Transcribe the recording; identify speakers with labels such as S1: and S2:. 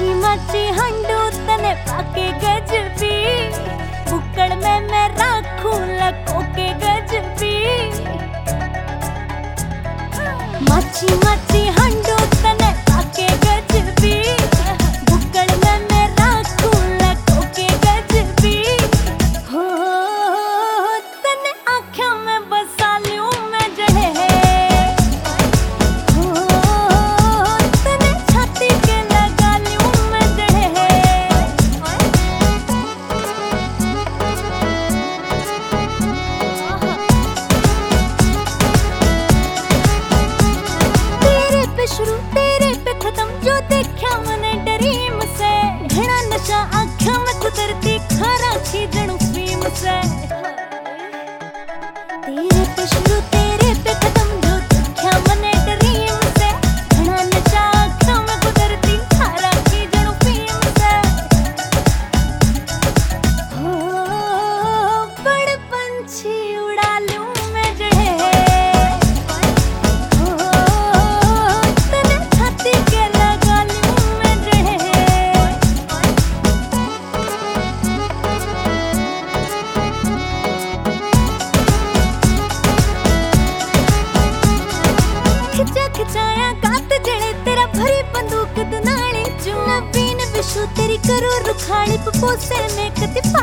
S1: माची माची हंडू तने पाके गजबी, बुक्कड़ में मैं राखूं लको के गजबी। माची माची हंडू तने पाके गजबी, बुक्कड़ में मैं राखूं लको के गजबी। हो तने आँखों में बसा लूं मैं जड़े, शुरू तेरे पे खत्म जो देखा मैंने ड्रीम से। घना नशा आँखों में कुदरती खारा खींचणु फिल्म से। तेरे पे शुरू तेरे पे खत्म जो देखा मैंने ड्रीम से। घना नशा आँखों में कुदरती खारा खींचणु फिल्म से। हो बड़ पंछी उड़ा लूं मैं जड़े, खिचाया गात जड़े तेरा भरी बंदूक दुनाली चू। नवीन विशु तेरी करो रुखाड़ी पोसे में कति